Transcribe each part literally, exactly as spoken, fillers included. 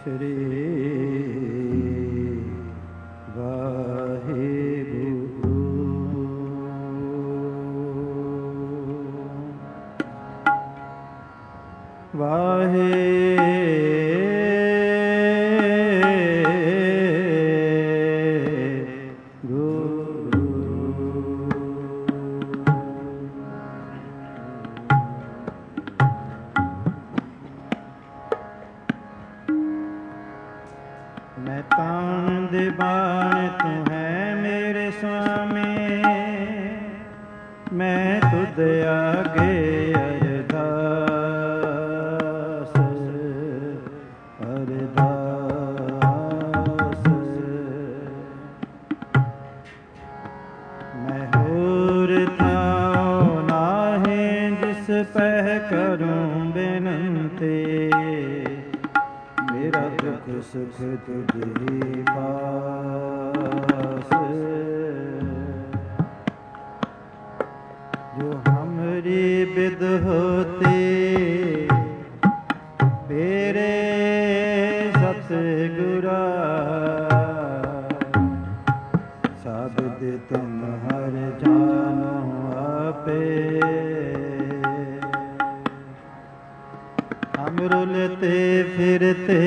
श्री वाहेगुरु। वाहे मैं तान दे बाण तू है मेरे स्वामी, मैं तुझ आगे अरदास अरदास। मैं होर थाओ नाहे जिस पह करूं बिनती, मेरा दुख सुख तुझे पास। जो हमरी बिद होती मेरे सतगुरा, साबित तुम हर जानो आपे। हम रुलते फिरते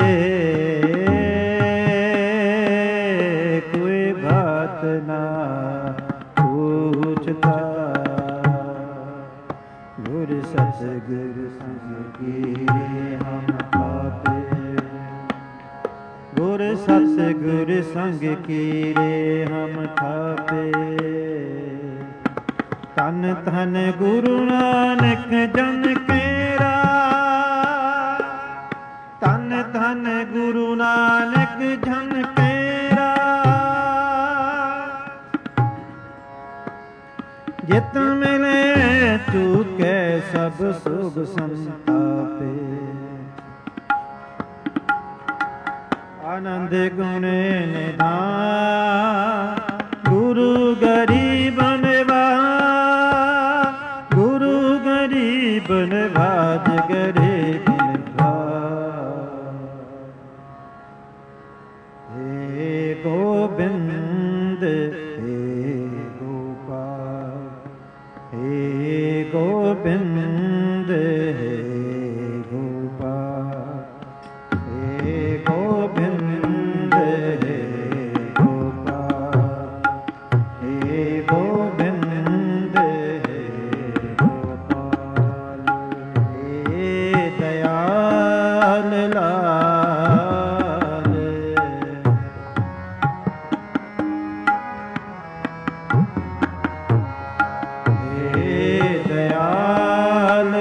कोई बात ना पूछता, गुरु सतगुरु संग की हम पाते। गुरु सतगुरु संग की रे हम थापे। तन तन गुरु नानक जन केरा, तन तन गुरु नानक जन केरा। जित मिले चूके सब शुभ संतापे। आनंद गुण निधान गुरु गरीब निवाज, गुरु गरीब निवाज गरीब निवाज। हे गोविंद हे गोपाल, हे गोविंद हे गोपाल, हे गोविंद हे गोपाल, हे गोविंद हे गोपाल। हे दयाल लाल, हे दयाल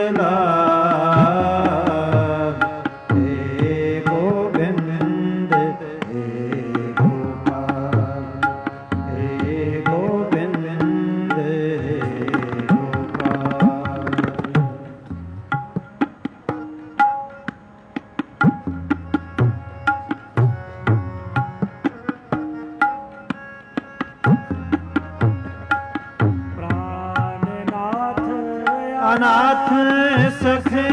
लाल, हे गोविंद हे गोपाल, हे गोविंद हे गोपाल। प्राणनाथ अनाथ सखे,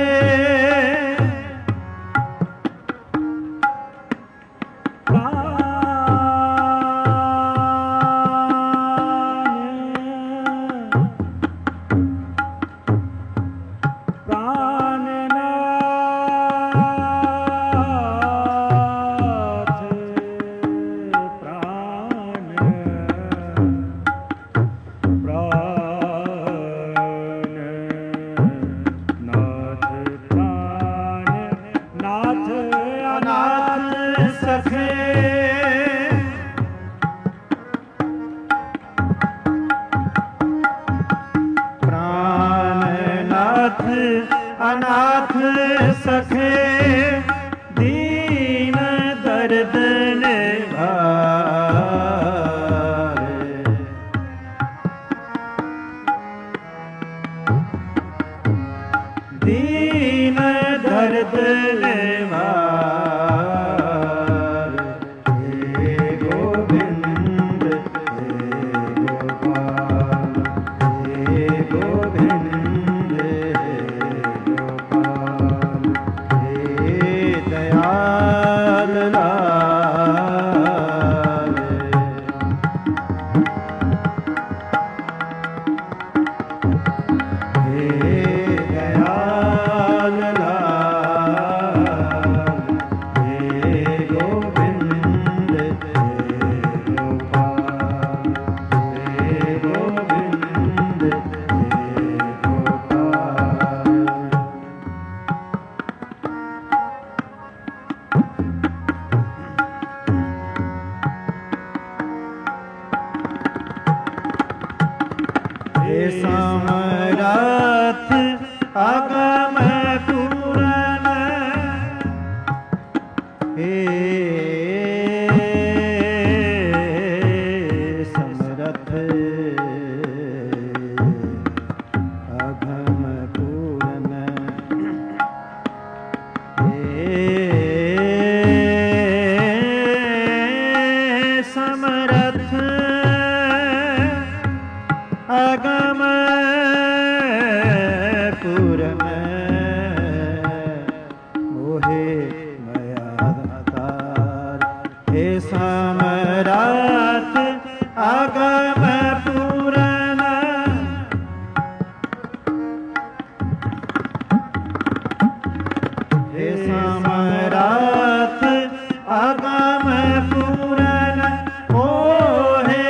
अनाथ सखे दीन दर्द निवारे। दीन दर्द निवारे। समरथ अगम पूरन हे समरथ अगम पूरन हे समरथ अगम पूरन मोहे मयावतार हे समरथ अगम पूरन हे समरथ अगम पूरन मोहे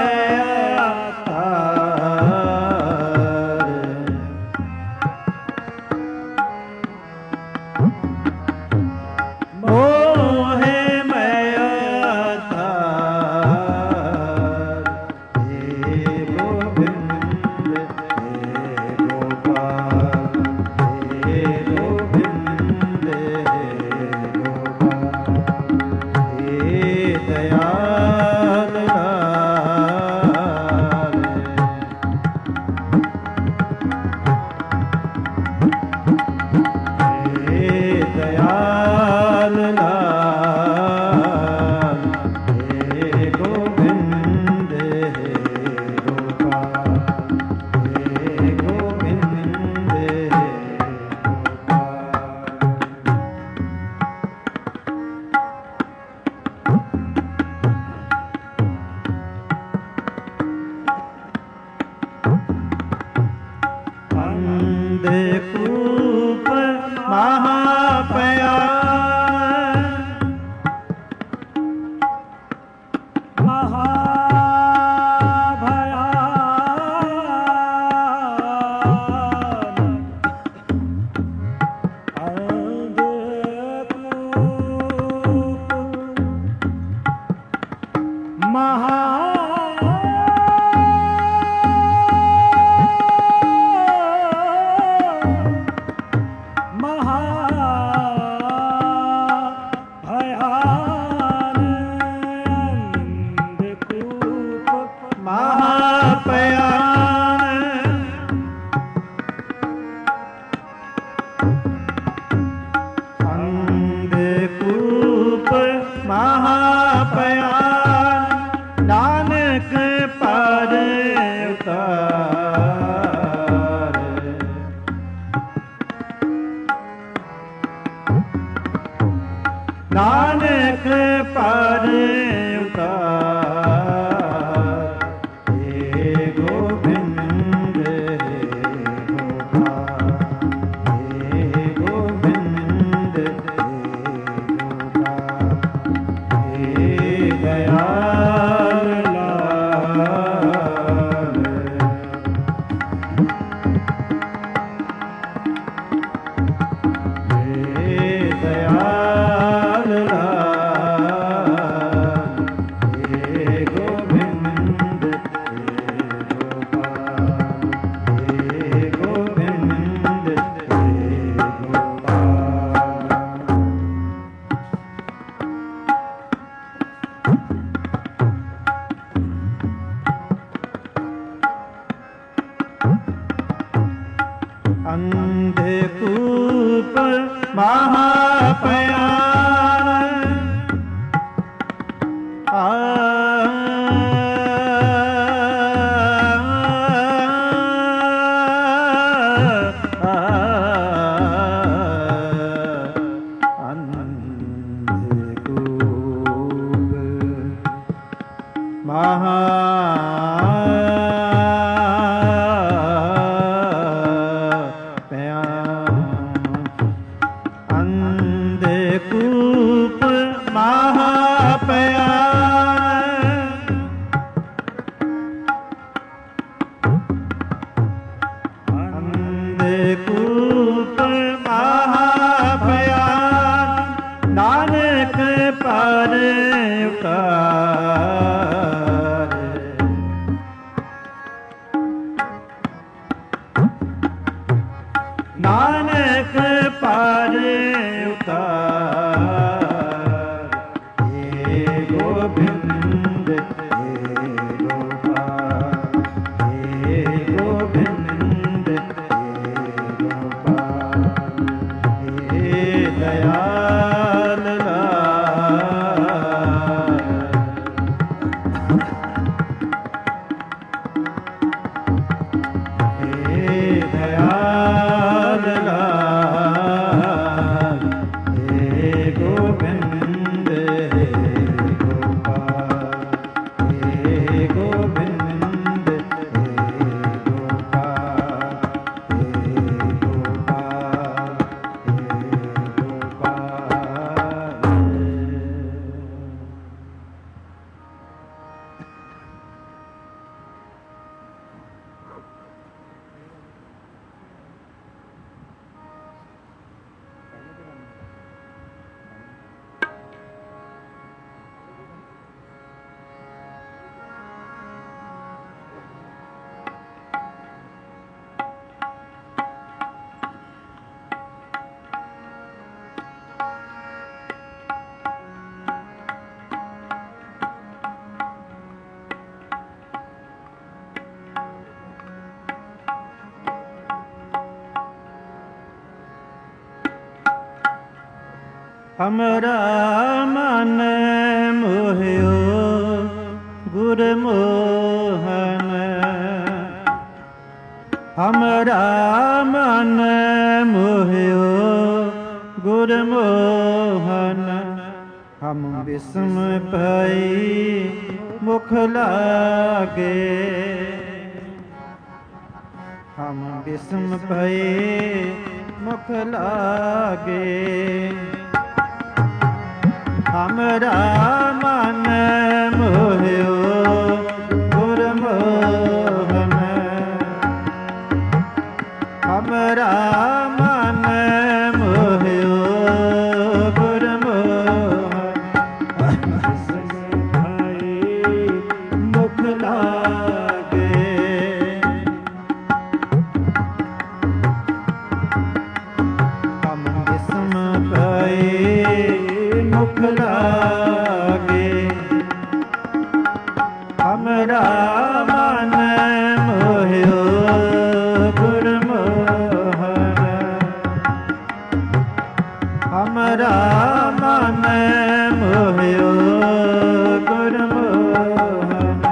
अंधकूप महापया महापयान नानक पर उतार नानक पर उतार हे गोविंद हे गोपाल हे गोविंद हे दयाल लाल महा अंधकूप महापयान अंधकूप महापयान नानक पर उतार नानक पर उतार हे गोविंद हे गोपाल हे गोविंद हे गोपाल हे दयाल हे दयाल हमरा मन मोहियो गुरमोहन हमरा मन मोहियो गुरमोहन हम विस्म पाई मुख लागे हम विस्म पाई मुख लागे हमरा मन मोहियो गुरमोहन हमरा मन मोहियो गुरमोहन मुख लागे हम विस्म पाए मुख लागे हमरा मन मोहियो गुरमोहन हमरा मन मोहियो गुरमोहन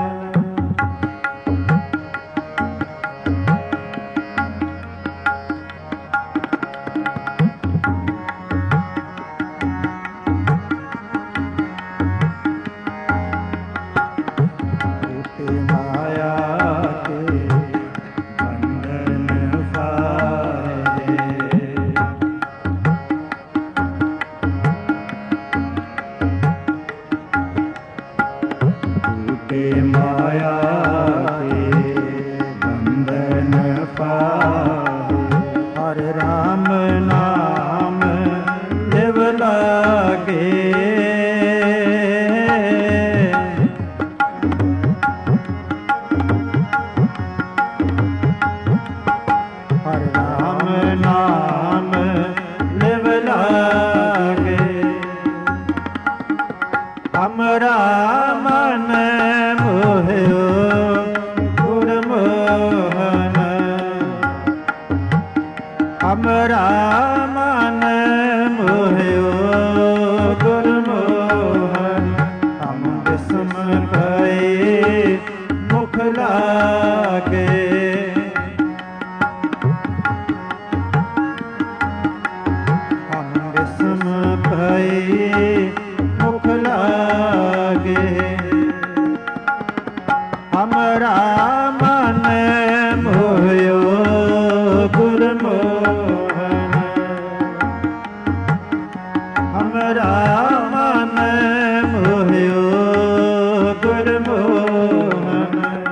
माया के बंधन पाए हर राम नाम देव लागे हर राम नाम देव लागे हमरा मन मोहियो गुरमोहन हमरा मन मोहियो गुरमोहन हम विस्म पाए मुख लागे हम विस्म पाए मुख लागे हमरा मन मोहयो गुरमोहन, हमरा मन मोहयो गुरमोहन।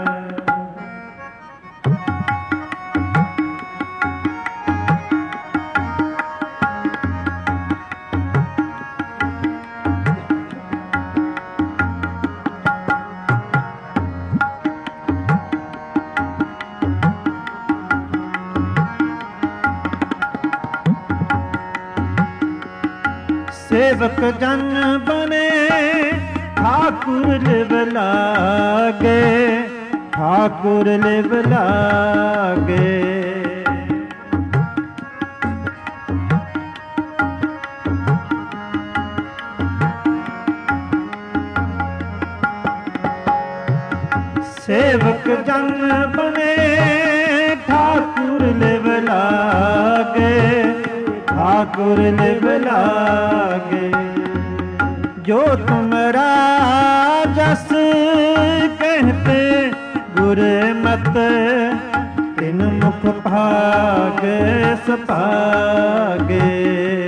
सेवक जन बने ठाकुर लिव लागे, ठाकुर लिव लागे। सेवक जन बने ठाकुर लिव लागे, ठाकुर लिव लागे। जो तुमरा जस कहते गुरमत, तिन मुख भागे सपागे।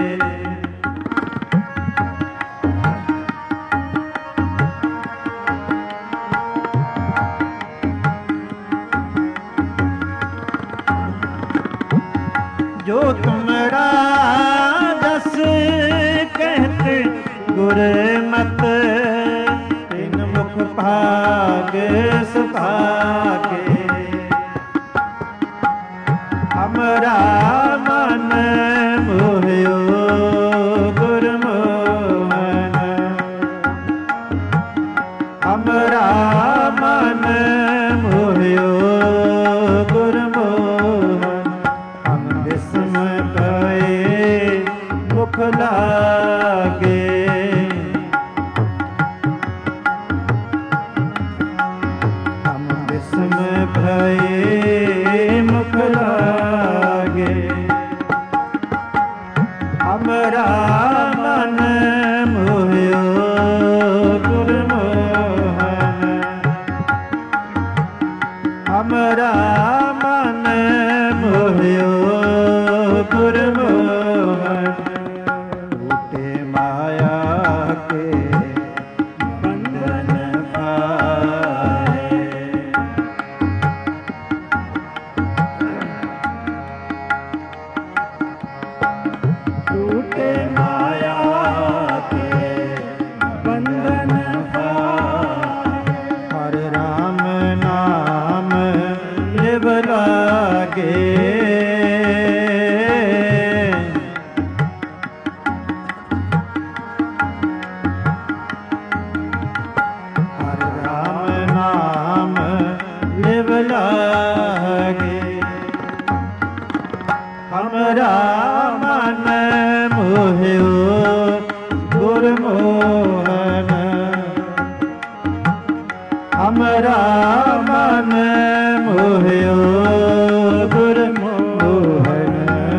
जो तुमरा जस कहते गुरमत, तिन मुख भागे सुभागे। हमरा मन मोहयो गुरमोहन, हमरा मन मोहयो गुरमोहन। हम विस्म भये मुख लागे, हम विस्म भये मुख लागे। हमरा मन मोहयो गुरमोहन, हमरा मन मोहयो गुरमोहन। टूटे माया के बंधन पाए, टूटे माया के बंधन पाए। हर राम नाम लिव लागे, हर राम नाम लिव लागे। हमरा मन मोहयो गुरमोहन, हमरा मन मोहयो गुरमोहन।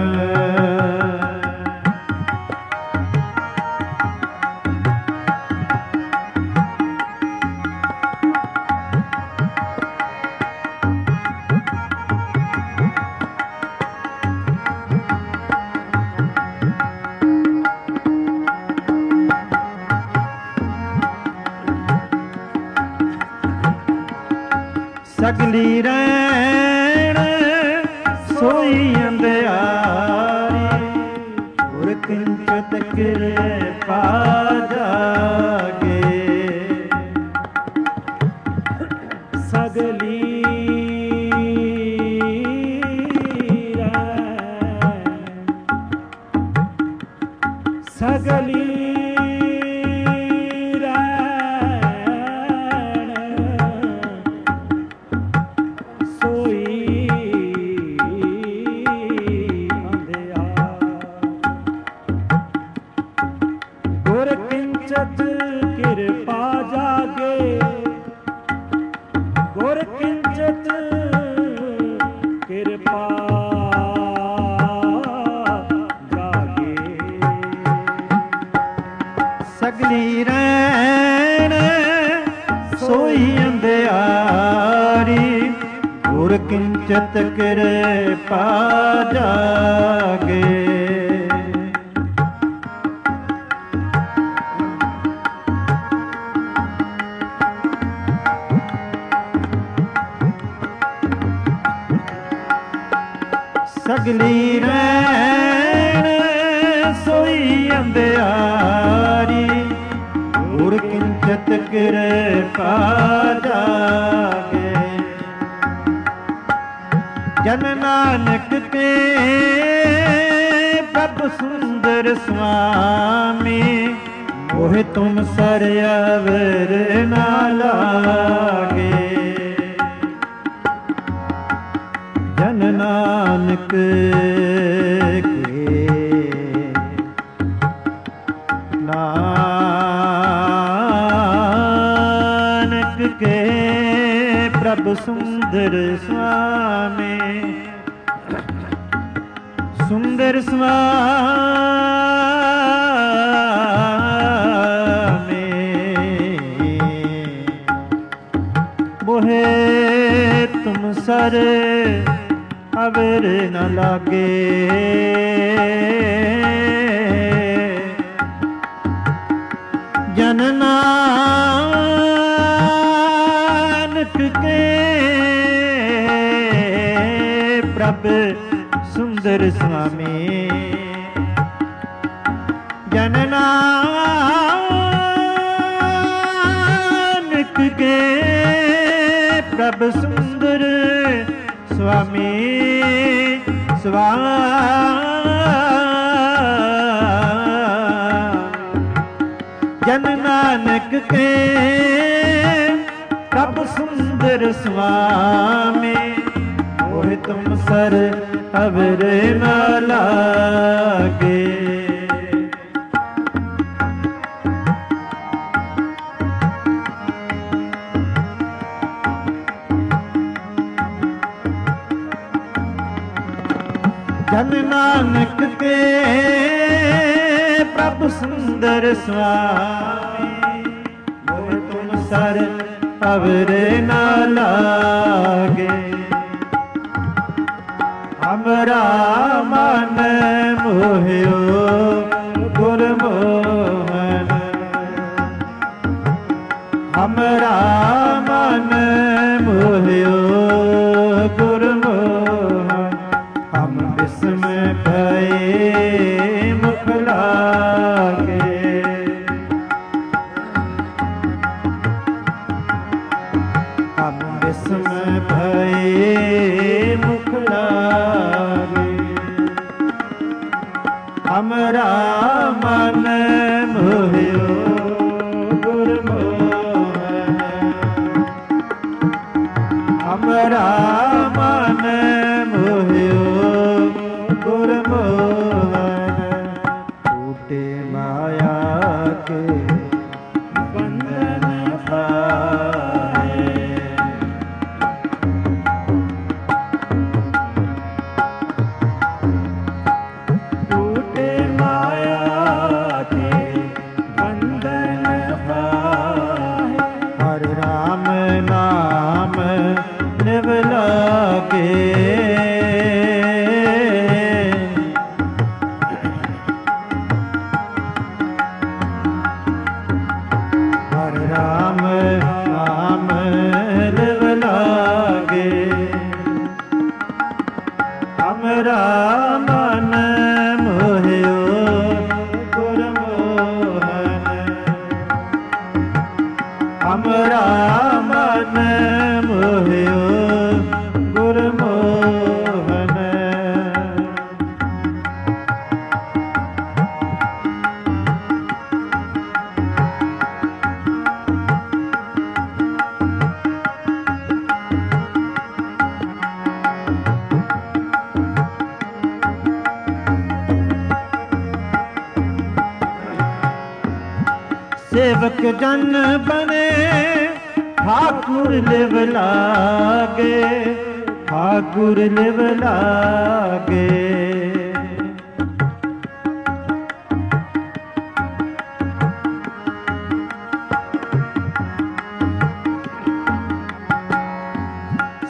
सगली रैण सोई अंधियारी, गुर किंचत कृपा जागे। सगली रैण, सगली कृपा जागे, गुर किंचत कृपा जागे। सगली रैण सोई अंधियारी, गुर किंचित कृपा जागे। सगली रैन सोई अंधियारी, गुर किंचित कृपा जागे। जन नानक के प्रभु सुंदर स्वामी, मोहि तुम सर अवर न लागे। जन नानक के नानक के प्रभु सुंदर स्वामी, सुंदर स्वामी, मोहे तुम सर अवर न लागे। जन नानक के प्रभु सुंदर स्वामी, जन नानक के प्रभु सुंदर स्वामी, स्वामी। जन नानक के प्रभु सुंदर स्वामी, मोहि तुम सर अवर न लागे। जन नानक के प्रभु सुंदर स्वामी, मोहि तुम सर अवर न लागे। हमरा मन मोहियो गुरमोहन, हमरा मन मोहियो गुरमोहन। हम विस्मय भये मुख लागे, हम विस्मय भये मुख लागे। हमरा मन मोहियो गुरमोहन, हमरा मन मोहियो गुरमोहन। टूटे माया के बंधन पाए, टूटे माया के बंधन पाए। हर राम नाम निव लागे, हर राम नाम निव लागे। हमरा मन मोहियो गुरमोहन, हमरा मन मोहियो गुरमोहन। सेवक जन बने ठाकुर लिव लागे, ठाकुर लिव लागे।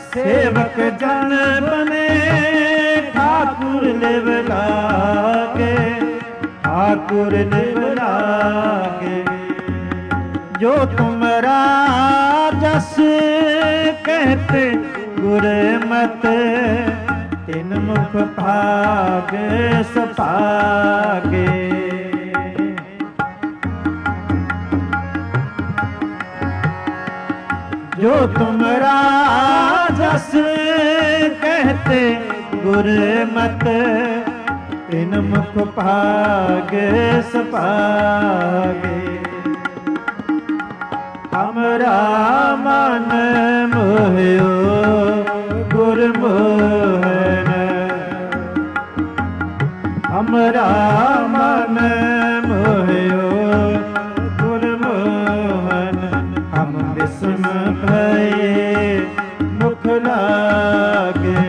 सेवक जन बने ठाकुर लिव लागे, ठाकुर लिव लागे। जो तुमरा जस कहते गुरमत, तिन मुख भाग सभागे। जो तुमरा जस कहते गुरमत, तिन मुख भाग सभागे। हमरा मन मोहियो गुरमोहन, हमरा मन मोहियो गुरमोहन। हम विस्म भये मुख लागे,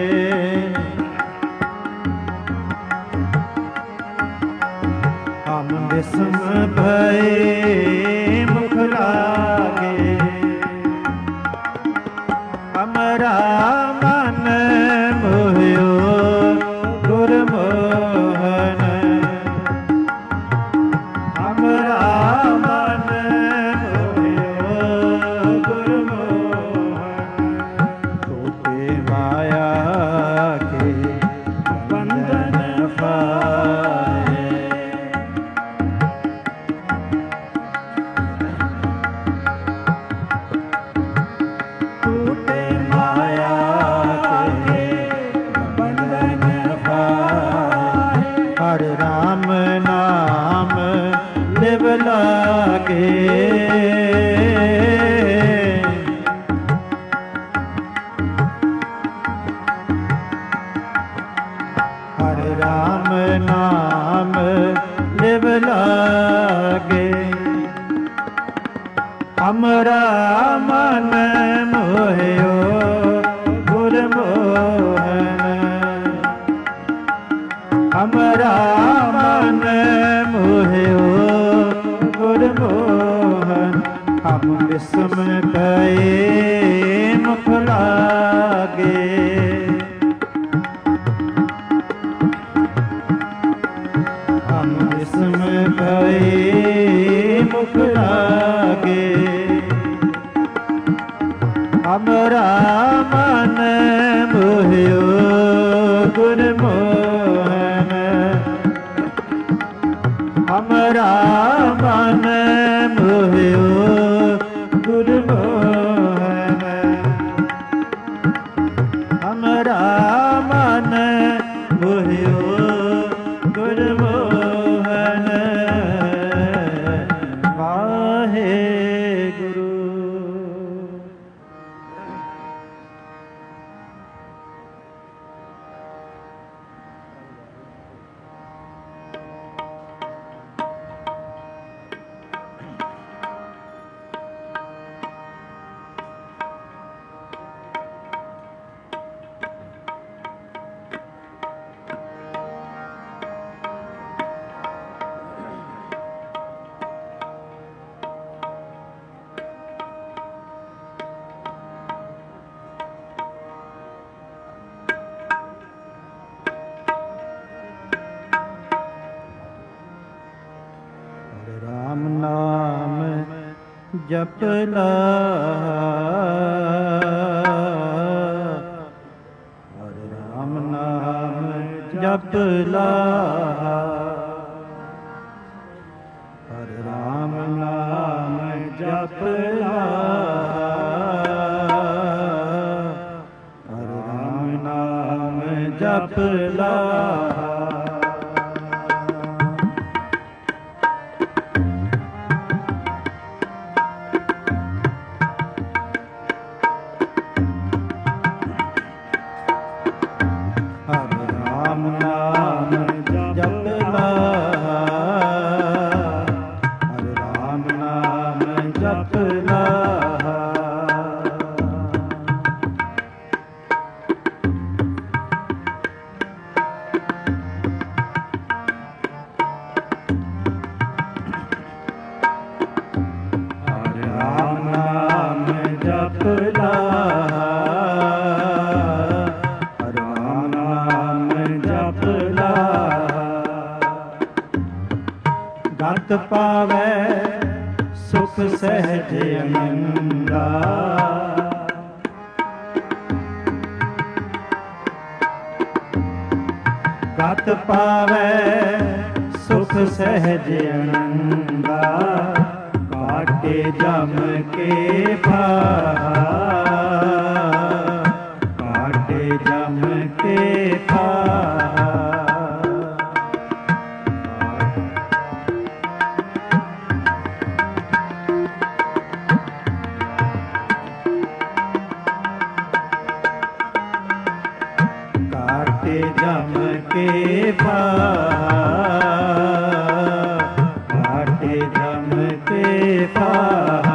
हम विस्म भये मुख लागे। हमरा मन मोहियो गुरमोहन, हमरा मन मोहियो गुरमोहन। टूटे माया के बंधन पाए, टूटे माया के बंधन पाए। हर राम नाम लिव लागे, हर राम नाम लिव लागे। हमरा मन मोहियो गुरमोहन, हमरा मन मोहियो गुरमोहन। हम विस्म भये मुख लागे, हम विस्म भये मुख लागे। हमरा मन मोहियो गुरमोहन, हमरा मन मोहियो गुरमोहन। हमरा मन मोहियो गुरमोहन। वाहे गुरु। राम नाम जप ला, हरे राम नाम जप ला, हरे राम नाम जप ला, हरे राम नाम जप ला। जप ला, ਪਾਵੈ ਸੁਖ ਸਹਿਜ ਅਨੰਦਾ। ਗਤ ਪਾਵੈ ਸੁਖ ਸਹਿਜ ਅਨੰਦਾ। ਕਾਟੇ ਜਮ ਕੇ ਫਾਹਾ, ਕਾਟੇ ਜਮ ਕੇ ਫਾਹਾ। ਕਾਟੇ ਜਮ ਕੇ ਫਾਹਾ, ਕਾਟੇ ਜਮ ਕੇ ਫਾਹਾ।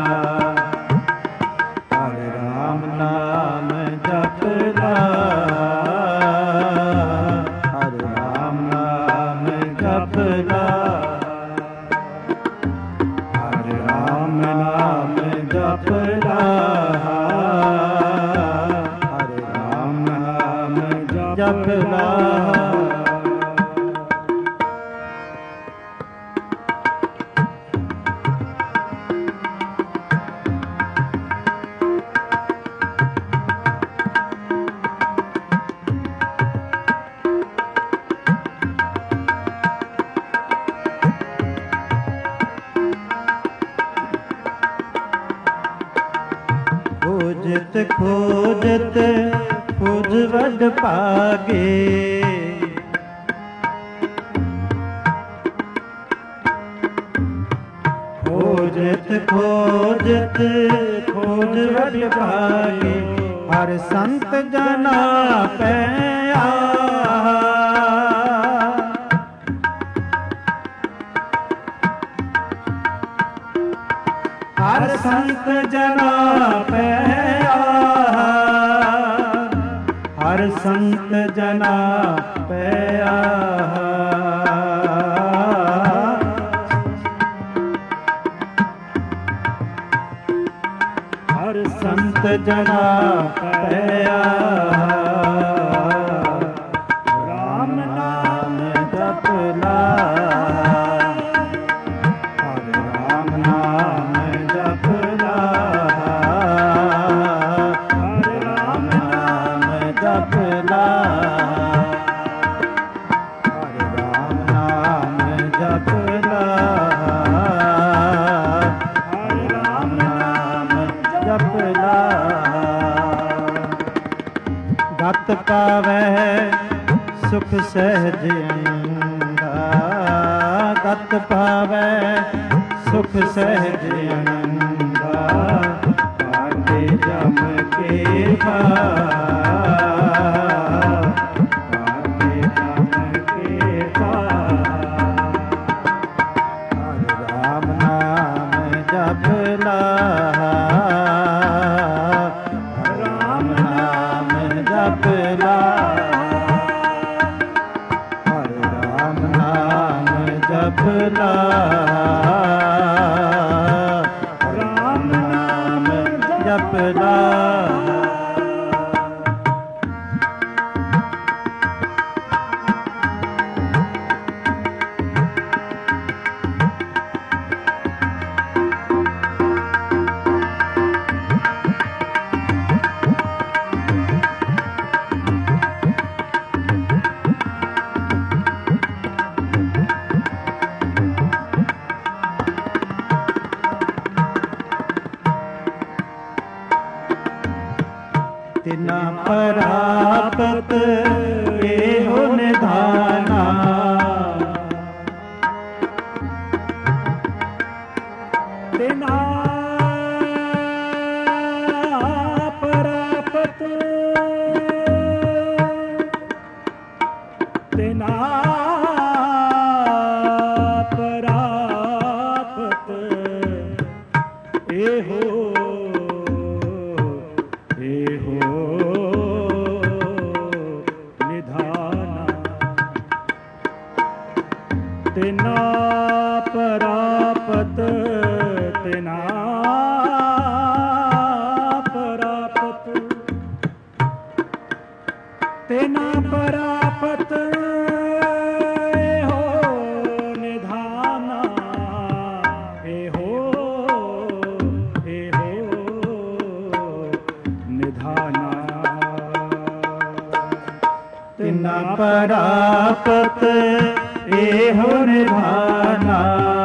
ਹਰਿ ਰਾਮ ਨਾਮ ਜਪਦਾ, ਹਰਿ ਰਾਮ ਨਾਮ ਜਪਦਾ, ਹਰਿ ਰਾਮ ਨਾਮ ਜਪਦਾ, ਹਰਿ ਰਾਮ ਨਾਮ ਜਪਦਾ। ਖੋਜਤ ਖੋਜਤ ਖੋਜ ਵਡ ਭਾਗੇ। ਖੋਜਤ ਖੋਜਤ ਖੋਜ ਵਡ ਭਾਗੇ। ਹਰ ਸੰਤ ਜਨਾ ਪੈ ਆਹਾ, ਹਰ ਸੰਤ ਜਨਾ ਪੈ ਆਹਾ, ਹਰ ਸੰਤ ਜਨਾ ਪੈ ਆਹਾ। ਹਰ ਸੰਤ ਜਨਾ ਪੈ ਆਹਾ। ਰਾਮ ਨਾਮ ਜਪਲਾ, ਗਤ ਪਾਵੈ ਸੁਖ ਸਹਿਜ ਅਨੰਦਾ। ਗਤ ਪਾਵੈ ਸੁਖ ਸਹਿਜ ਅਨੰਦਾ। ਕਾਟੇ ਜਮ ਕੇ ਫਾਹਾ, ਕਾਟੇ ਜਮ ਕੇ ਫਾਹਾ। ਹਰਿ ਰਾਮ ਨਾਮ ਜਪਲਾ, ਜਪਲਾ, ਹਰਿ ਰਾਮ ਨਾਮ ਜਪਲਾ, ਰਾਮ ਨਾਮ ਜਪਲਾ। ਤਿਨਾ ਪ੍ਰਾਪਤ ਇਹੋ ਨਿਧਾਨਾ। ਤਿਨਾ ਪ੍ਰਾਪਤ, ਤਿਨਾ ਪ੍ਰਾਪਤ ਇਹੋ ਤਿਨਾ ਪ੍ਰਾਪਤ, ਤਿਨਾ ਪ੍ਰਾਪਤ, ਤਿਨਾ ਪ੍ਰਾਪਤ ਇਹੋ ਨਿਧਾਨਾ। परापत एहो निधाना।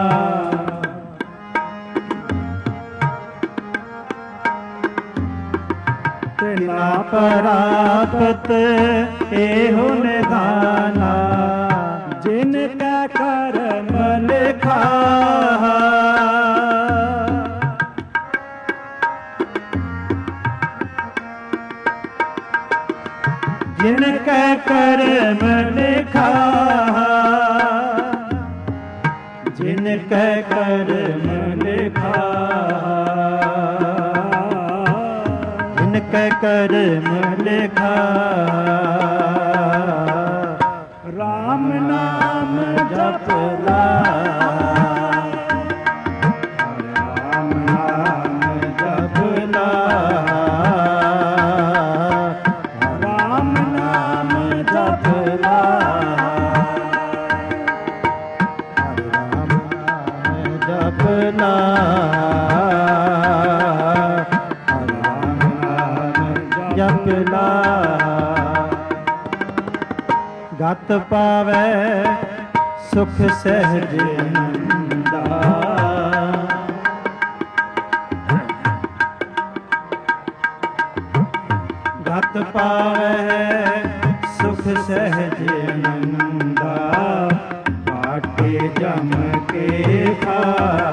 ना परापत एहो निधाना। जिनका कर्म लिखा जिनका कर्म लिखा जिनका कर्म लिखा जिनका कर्म लिखा राम नाम जपला राम नाम जपला राम नाम जपला राम नाम जपला राम नाम जपला। गत पावै सुख सहज नंदा। गत पावै सुख सहज नंदा। काटे जम के खा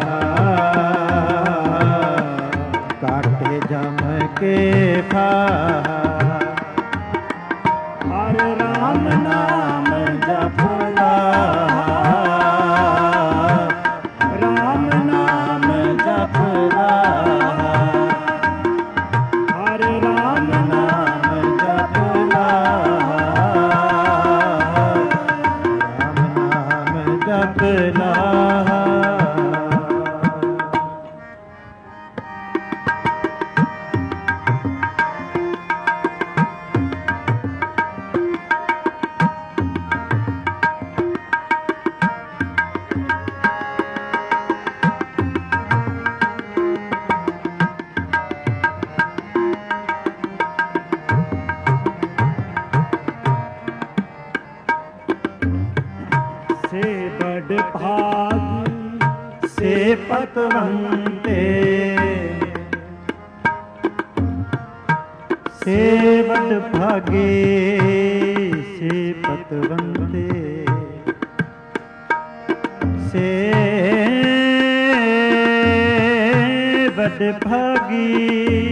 काटे जम के खा। हर राम नाम जपला राम नाम जपला हर राम नाम जपला राम नाम जपला। से बड़ भागी से पतवंते से बड़ भागे से पतवंते से बड़ भागी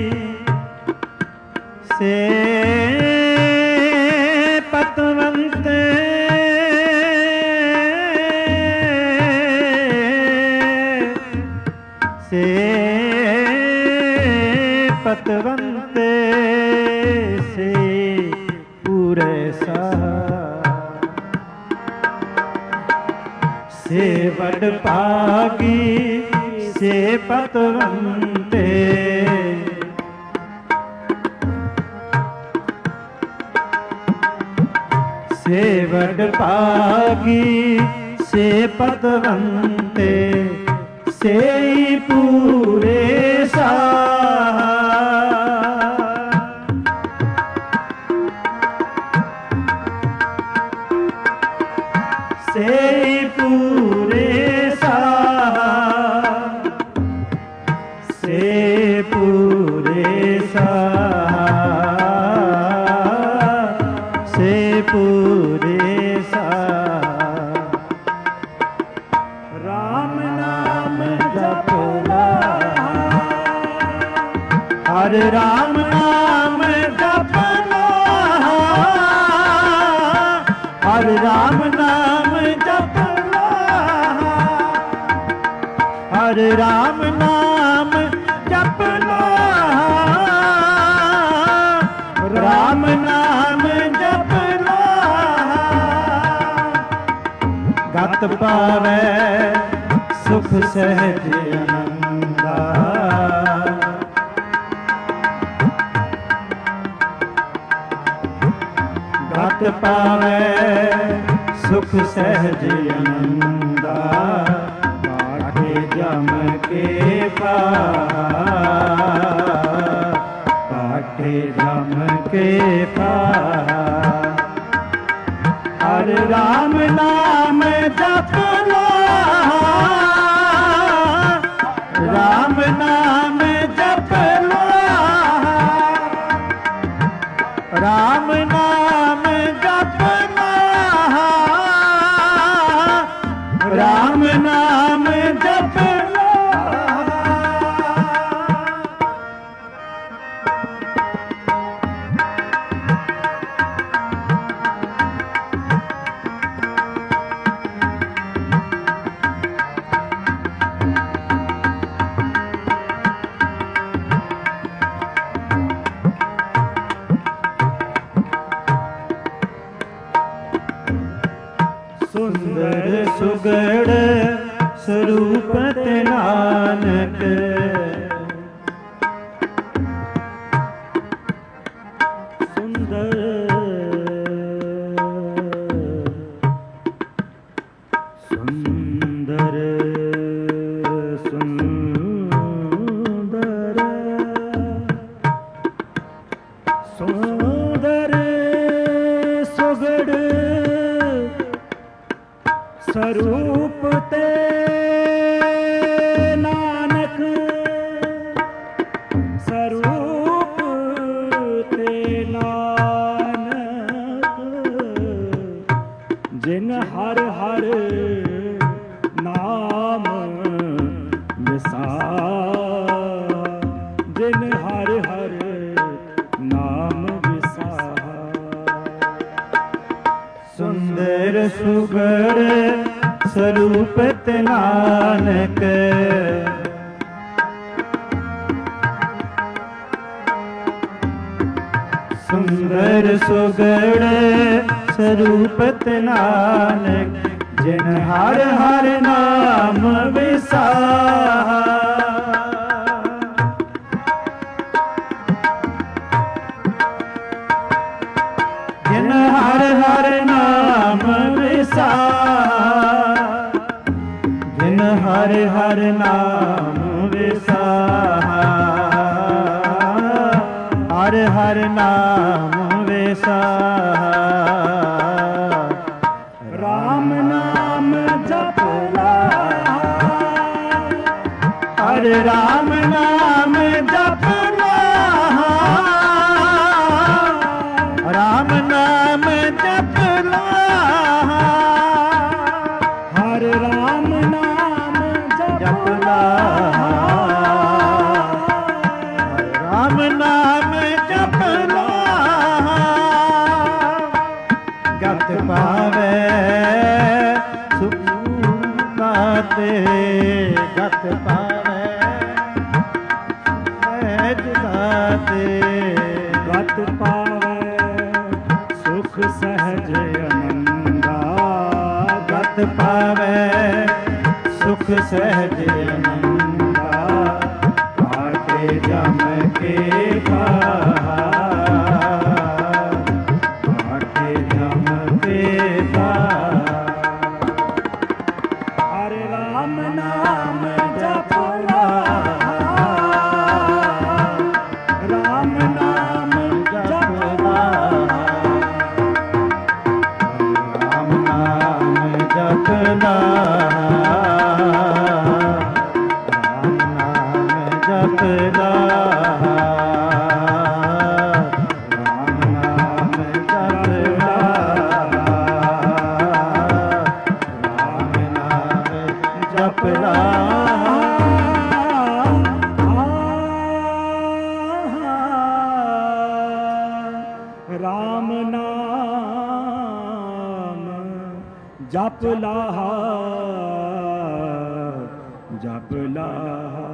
से पतवंते से पतवंते से पूरे सा से बड़ पागी से पतवंते से बड़ पागी से पतवंते से पूरे सा से पूरे सा से पूरे सा से पूरे सा। राम नाम जपला हर राम नाम जपला हर राम नाम जपला हर राम नाम जपला राम नाम जपला। गत पावै सुख सहज आनंदा। गत पावै सुख सहज आनंदा। काटे जम के पा काटे जम के पा राम नाम जप लो, राम नाम जप लो, राम नाम जप लो, राम नाम जप लो। सुंदर सुगड़ स्वरूप नानक, सुंदर सुंदर सुंदर सुंदर सुगड़ स्वरूप ते नानक, स्वरूप ते नानक, जिन हर हर नाम विसार, जिन हर हर नाम विसार। सुंदर सुगड़ स्वरूप नानक, सुंदर सुगड़ स्वरूप नानक, जिन हर हर नाम विसार। जिन हर हर नाम विसार, जिन हर हर नाम विसार, हर हर नाम विसार। राम नाम जप लो, हरे राम नाम जप लो, राम नाम जप लो, हरे राम नाम जप लो, राम नाम जप लो। गत पावे सुख गाते, गत पावे सहज गाते, गत पावे सुख सहज आनंदा, गत पावे सुख सहज आनंदा। काटे जम के पार, काटे जम के पार। हरे राम नाम जप लो, राम नाम जप लो, राम नाम जप लो, राम नाम जप लो, राम नाम जप लो, राम नाम जप लो। राम नाम जप लाहा, जप लाहा।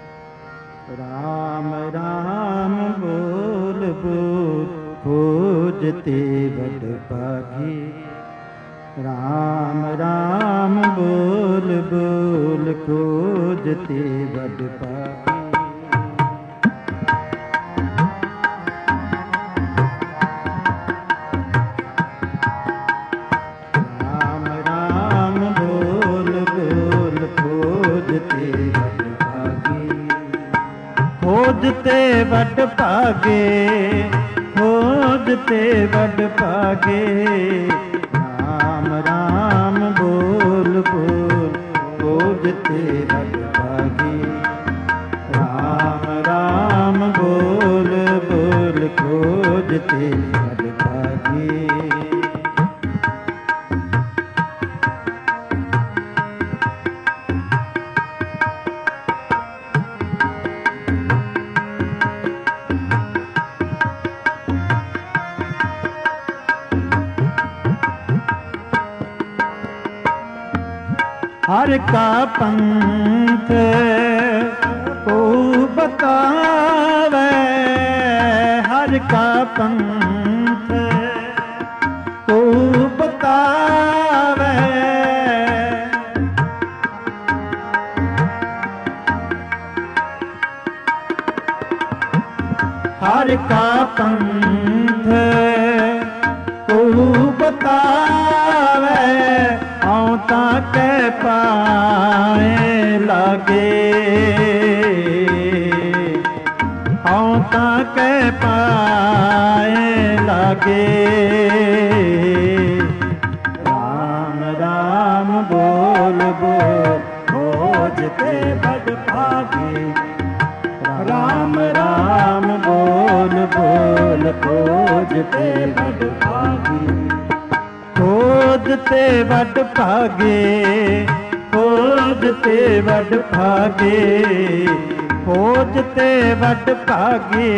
राम राम बोल बोल खोज खोजते बड़ भागी। राम राम बोल बोल खोजते बड़ भागी। राम राम बोल बोल खोजते बड़ भागी। खोजते बड़ भागे, खोजते बड़ भागे। राम राम बोल बोल खोजते बड़ भागे। राम राम बोल बोल खोजते बड़ भागे। हर का पंथ को बतावे, हर का पंथ को बतावे। हर का पंथ को बतावे। आऊं ताके पाए लागे, आऊं ताके पाए लागे। राम राम बोल बोल खोजते बड़ भागी। राम राम बोल बोल खोजते बड़ भागी। खोजते बड़ भागे, खोजते बड़ भागे। खोजते बड़ भागे,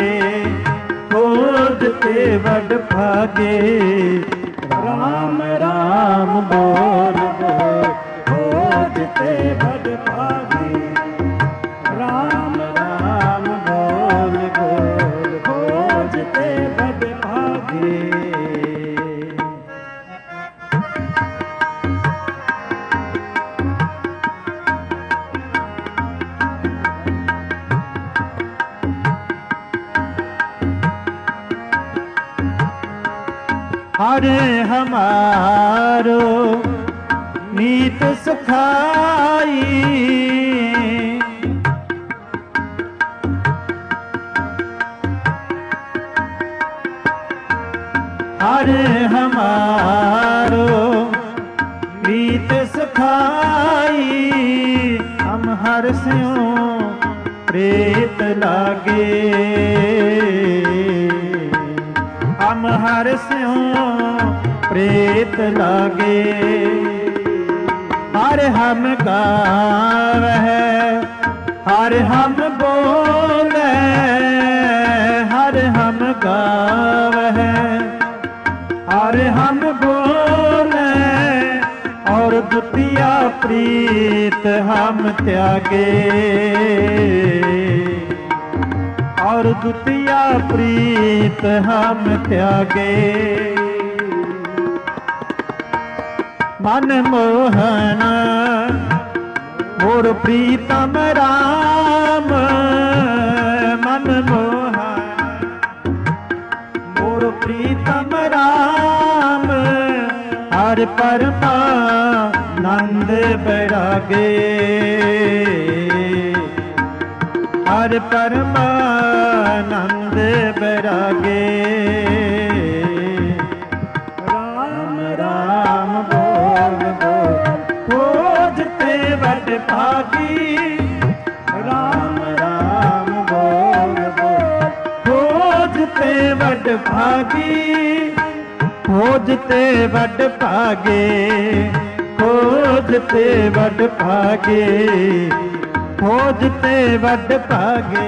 खोजते बड़ भागे। राम राम बोल बोल खोजते बड़ भागे। राम राम बोल बोल खोजते बड़ भागे। हरे हमारो नीत सुखाई। हरे हमारो नीत सुखाई। हम हर स्यों प्रेत लागे, हम हर स्यों प्रेत लागे। हर हम गावै, हर हम बोले, हर हम गावै, हर हम बोले। और द्वितीया प्रीत हम त्यागे, और द्वितीया प्रीत हम त्यागे। मन मोहन मोर प्रीतम राम, मन मोहन मोर प्रीतम राम। हर परमानंद बैरागे, हर परमानंद बैरागे। राम राम बोल बोल खोजते बड़ भागी। राम राम बोल बोल खोजते बड़ भागी। खोजते बड़ भागे, खोजते बड़ भागे। खोजते बड़ भागे,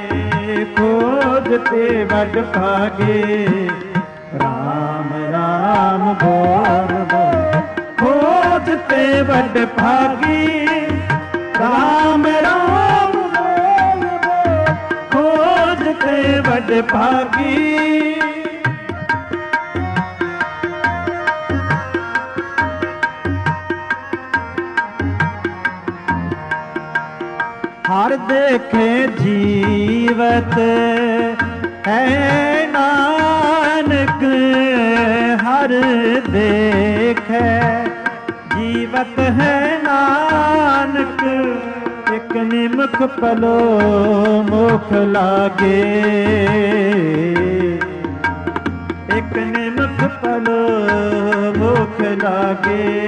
खोजते बड़ भागे। राम राम बोल बोल खोजते बड़ भागी। राम राम बोल बोल खोजते बड़ भागी। ਹਰ ਦੇਖੇ ਜੀਵਤ ਹੈ ਨਾਨਕ, ਹਰ ਦੇਖੇ ਜੀਵਤ ਹੈ ਨਾਨਕ, ਇਕ ਨਿਮਖ ਪਲੋ ਮੁਖ ਲਾਗੇ, ਇਕ ਨਿਮਖ ਪਲੋ ਮੁਖ ਲਾਗੇ।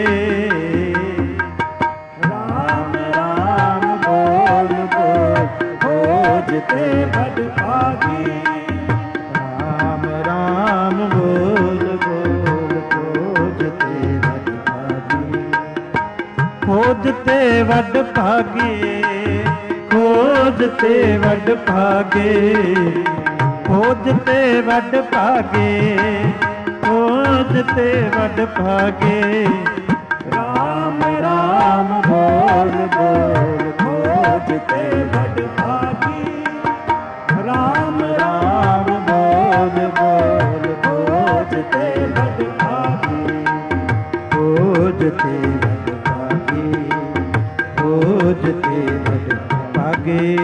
ਰਾਮ ਰਾਮ ਬੋਲ ਬੋਲ ਖੋਜ ਤੇ ਵਡ ਭਾਗੀ, ਰਾਮ ਰਾਮ ਬੋਲ ਬੋਲ ਖੋਜ ਤੇ ਵਡ ਭਾਗੀ, ਖੋਜ ਤੇ ਵਡ ਭਾਗੇ, ਖੋਜ ਤੇ ਵਡ ਭਾਗੇ, ਖੋਜ ਤੇ ਵਡ ਭਾਗੇ, ਖੋਜ ਤੇ ਵਡ ਭਾਗੇ। ਰਾਮ ਰਾਮ ਬੋਲ ਬੋਲ ਖੋਜ ਤੇ ਵਡ ਭਾਗੀ, ਰਾਮ ਰਾਮ ਬੋਲ ਬੋਲ ਖੋਜ ਤੇ ਵਡ ਭਾਗੀ, ਖੋਜ ਤੇ ਵਡ ਭਾਗੀ, ਖੋਜ ਤੇ ਵਡ ਭਾਗੇ।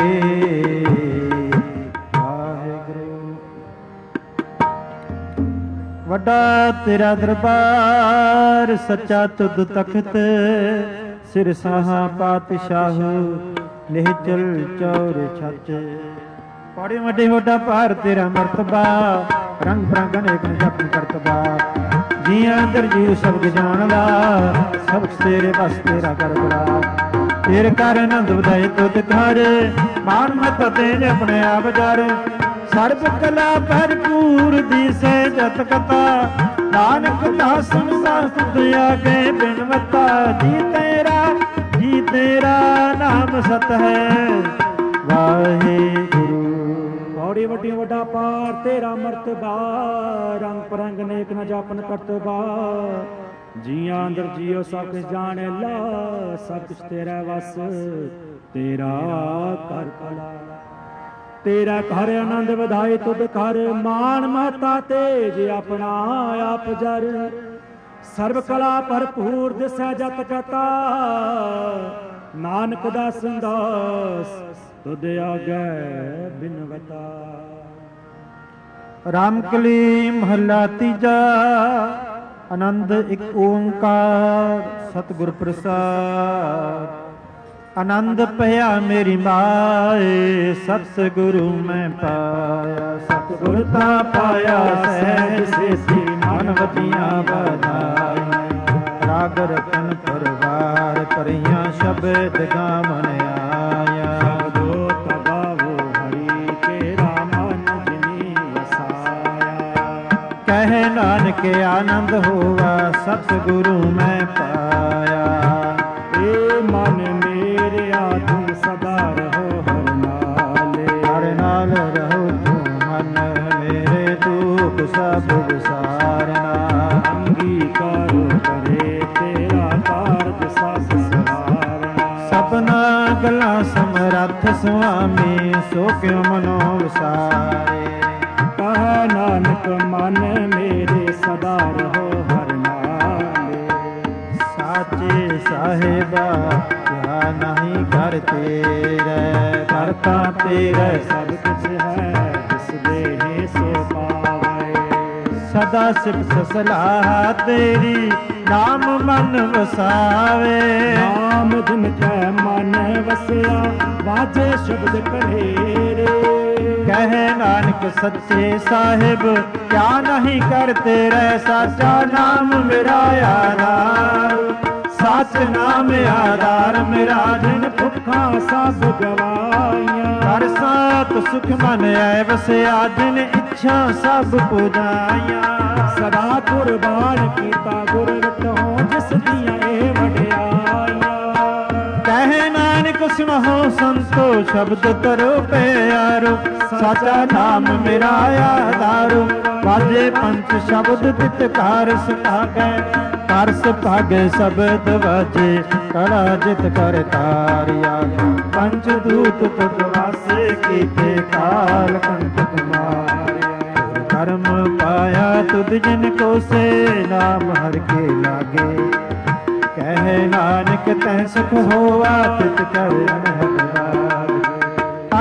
ਵੱਡਾ ਤੇਰਾ ਦਰਬਾਰ, ਸੱਚਾ ਤੁਧ ਤਖਤ, ਸਿਰ ਸਾਹਾ ਪਾਤਸ਼ਾਹ, ਨਿਹਚਲ ਚੌਰ ਛੱਤ। ਪੌੜੀ ਵੱਡੇ ਵੱਡਾ ਭਾਰ ਤੇਰਾ ਮਰਤਬਾ, ਰੰਗ ਬਰੰਗ ਅਨੇਕ ਜਪਨ ਕਰਤਬਾ। ਜੀਆਂ ਅੰਦਰ ਜੀਉ ਸਬਕ ਜਾਣਦਾ, ਸਬਕ ਤੇਰੇ ਬਸ ਤੇਰਾ ਕਰ ਬੜਾ। ਤੇਰੇ ਕਰ ਆਨੰਦ ਵਧਾਏ ਤੁਧ ਘਰ, ਮਾਨ ਮਤ ਤੇਜ ਆਪਣੇ ਆਪ ਜਰ। ਸਰਬ ਕਲਾ ਭਰਪੂਰ ਦੀਸੈ ਜਤ ਕਥਾ, ਨਾਨਕ ਦਾਸਨ ਸਾਸਤ ਆਗੇ ਬਿਨਵਤਾ। ਜੀ ਤੇਰਾ ਜੀ ਤੇਰਾ ਨਾਮ ਸਤ ਹੈ ਵਾਹਿਗੁਰੂ। ਪੌੜੀ ਵੱਡੀ ਵੱਡਾ ਪਾਰ ਤੇਰਾ ਮਰਤਬਾ, ਰੰਗ ਪਰੰਗ ਨੇਕ ਨ ਜਾਪਨ ਕਰਤਬਾ। ਜੀਆਂ ਅੰਦਰ ਜੀਓ ਸਭ ਕੁਛ ਜਾਣੇ ਲਾ, ਸਭ ਕੁਛ ਤੇਰਾ ਵਸ ਤੇਰਾ ਕਰ ਭਲਾ। ਤੇਰਾ ਘਰ ਆਨੰਦ ਵਧਾਏ ਤੁਧ ਘਰ, ਮਾਨ ਮਹਤਾ ਤੇਜ ਆਪਣਾ ਆਪ ਜਰ। ਸਰਬ ਕਲਾ ਭਰਪੂਰ ਦਿਸੈ ਜਤ ਕਥਾ, ਨਾਨਕ ਦਾ ਸੰਦਾਸ ਤੁਧ ਆਗੇ ਬਿਨਵਤਾ। ਰਾਮ ਕਲੀ ਮਹੱਲਾ ਤੀਜਾ। ਆਨੰਦ ਇੱਕ ਓੰਕਾਰ ਸਤਿਗੁਰ ਪ੍ਰਸਾਦ। ਆਨੰਦ ਭਇਆ ਮੇਰੀ ਮਾਏ, ਸਤਿਗੁਰੂ ਮੈਂ ਪਾਇਆ। ਸਤਿਗੁਰ ਤਾਂ ਪਾਇਆ ਸਹਿਜ ਸੇਸੀ, ਮਨ ਵਧੀਆਂ ਵਧਾਈ। ਰਾਗ ਰਤਨ ਪਰਵਾਰ ਭਰੀਆਂ, ਸ਼ਬਦ ਗਾਵਣ ਆਇਆ। ਸ਼ਬਦੋ ਤਗਾਵੋ ਹਰੀ, ਤੇਰਾ ਮਨ ਜਿਨੀ ਵਸਾਇਆ। ਕਹਿ ਨਾਨਕ ਆਨੰਦ ਹੋਵਾ, ਸਤਿਗੁਰੂ ਮੈਂ ਪਾਇਆ। ਏ ਮਨ ਮੇਰਿਆ ਤੂੰ ਸਦਾ ਰਹੋ ਹਰ ਨਾਲੇ, ਹਰ ਨਾਲ ਰਹੋ ਤੂੰ ਮਨ ਮੇਰੇ, ਦੁਖ ਸਭ ਵਿਸਾਰਨਾ। ਅੰਗੀਕਾਰ ਕਰੇ ਤੇਰਾ ਕਾਰਜ ਸਸ ਸਵਾਰਨਾ। ਸਭਨਾ ਗੱਲਾਂ ਸਮਰੱਥ ਸੁਆਮੀ, ਸੋ ਕਿਉ ਮਨੋ ਵਿਸਾਰੇ। ਕਹ ਨਾਨਕ ਮਨ ਮੇਰੇ ਸਦਾ ਰਹੋ ਹਰ ਨਾਲੇ। ਸਾਚੇ ਸਾਹਿਬਾ ਕਿਆ ਨਹੀਂ ਕਰ ਤੇਰੇ, ਕਰਤਾ ਤੇਰੇ ਸਭ ਕੁਛ ਹੈ, ਜਿਸ ਦੇਹ ਸੋ ਪਾਵੇ। ਸਦਾ ਸਿਫਤ ਸਲਾਹ ਤੇਰੀ, ਨਾਮ ਮਨ ਵਸਾਵੇ। ਨਾਮ ਜਿਨ ਕੈ ਮਨ ਵਸਿਆ, ਵਾਜੇ ਸ਼ਬਦ ਕਲੇਰੇ। ਕਹੇ ਨਾਨਕ ਸੱਚੇ ਸਾਹਿਬ ਕਿਆ ਨਹੀਂ ਕਰ ਤੇਰੇ, ਸਾਚਾ ਨਾਮ ਮੇਰਾ ਆਧਾਰ। ਸੱਚ ਨਾਮ ਆਧਾਰ ਮੇਰਾ, ਜਿਨ ਭੁੱਖਾਂ ਸਭ ਗਵਾਈਆਂ। ਕਰ ਸਾਤ ਸੁਖ ਮਨ ਆਏ ਵਸਿਆ, ਜਿਨ ਇੱਛਾ ਸਭ ਪੁਜਾਈਆਂ। ਸਦਾ ਕੁਰਬਾਨ ਕੀਤਾ ਗੁਰ ਵਿਟਹੁ, ਜਿਸ ਦੀਆਂ ਇਹ ਵਡਿਆਈਆਂ। ਕਹੇ ਨਾਨਕ ਸੁਣੋ ਸੰਤੋ, ਸ਼ਬਦ ਕਰੋ ਪਿਆਰੋ। ਸਾਚਾ ਨਾਮ ਮੇਰਾ ਆਧਾਰੋ, ਵਾਜੇ ਪੰਚ ਸ਼ਬਦ ਤਿਤਕਾਰ ਸੁਭਾਗੈ। ਕਰ ਸੁਭਾਗੈ ਸ਼ਬਦ ਵਾਜੇ, ਕੜਾ ਜਿਤ ਕਰ ਤਾਰਿਆ। ਪੰਚ ਦੂਤ ਤੁਧ ਵਾਸੇ, ਕੀਤੇ ਕਾਲ ਕੰਟਕ ਮਾਰਿਆ। ਕਰਮ ਪਾਇਆ ਤੁਧ ਜਿਨ ਕੋ ਸੇ, ਨਾਮ ਹਰ ਕੇ ਲਾਗੇ। ਕਹੇ ਨਾਨਕ ਤੈ ਸੁਖ ਹੋਵਾ, ਤਿਤ ਕਰ ਅਨਹਦ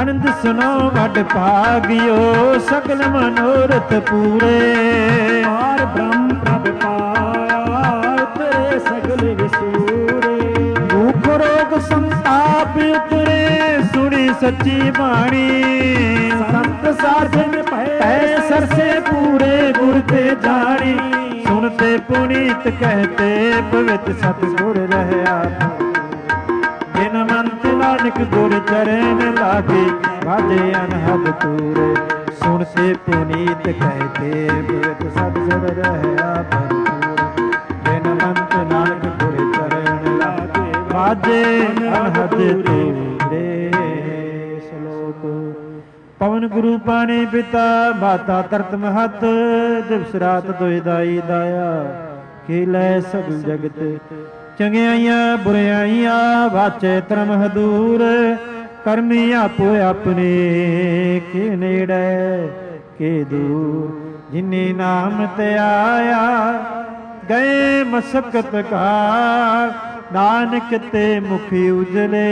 ਆਨੰਦ ਸੁਨੋ ਵੱਡ ਭਾਗਿਓ ਸਗਲ ਮਨੋਰਥ ਪੂਰੇ। ਪਾਰ ਬ੍ਰਹਮ ਪ੍ਰਭ ਪਾਇਆ ਤੇਰੇ ਸਗਲ ਵਿਸੂਰੇ। ਦੁਖ ਰੋਗ ਸੰਤਾਪ ਉਤਰੇ ਸੁਣੀ ਸੱਚੀ ਬਾਣੀ। ਸੰਤ ਸਾਧਨ ਪੈ ਸਰਸੇ ਪੂਰੇ ਗੁਰ ਤੇ ਜਾਣੀ। ਸੁਣਤੇ ਪੁਨੀਤ ਕਹਤੇ ਪਵਿੱਤ ਸਤਿਗੁਰ ਰਹਿਆ। ਬਿਨ ਮੰਤ ਨਾਨਕ ਗੁਰ ਚਰਨ ਲਾਗੇ ਵਾਜੇ ਅਨਹਦ ਤੂਰੇ। ਸੁਣਤੇ ਪੁਨੀਤ ਕਹਤੇ ਪਵਿੱਤ ਸਤਿਗੁਰ ਰਹਿਆ ਭਰਪੂਰ। ਬਿਨ ਮੰਤ ਨਾਨਕ ਗੁਰ ਚਰਨ ਲਾਗੇ ਵਾਜੇ ਅਨਹਦ ਤੂਰੇ। ਸ਼ਲੋਕ। ਪਵਨ ਗੁਰੂ ਪਾਣੀ ਪਿਤਾ ਮਾਤਾ ਤਰਤ ਮਹਤ। ਦਿਵਸ ਰਾਤ ਦੋਇ ਦਾਈ ਦਾਇਆ ਖੇਲੇ ਸਗਲ ਜਗਤ। ਚੰਗਿਆਈਆਂ ਬੁਰਿਆਈਆਂ ਵਾਚੇ ਧਰਮ ਹਦੂਰ। ਕਰਮੀ ਆਪੋ ਆਪਣੇ ਕੇ ਨੇੜੇ ਕੇ ਦੂਰ। ਜਿਨੇ ਨਾਮ ਤੇ ਆਇਆ ਗਏ ਮਸਕਤ ਕਾ। ਨਾਨਕ ਤੇ ਮੁਖ ਉਜਲੇ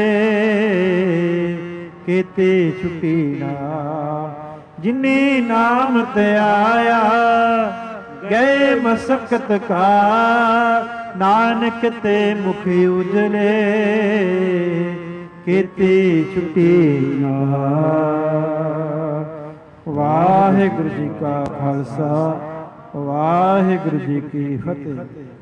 ਕੀਤੇ ਛੁਟੀ ਨਾ। ਜਿਨੇ ਨਾਮ ਤੇ ਆਇਆ ਗਏ ਮਸਕਤ ਕਾ। ਨਾਨਕ ਤੇ ਮੁਖ ਉਜਲੇ ਕੀਤੇ ਛੁਟੀ ਨਾ। ਵਾਹਿਗੁਰੂ ਜੀ ਕਾ ਖਾਲਸਾ ਵਾਹਿਗੁਰੂ ਜੀ ਕੀ ਫਤਿਹ।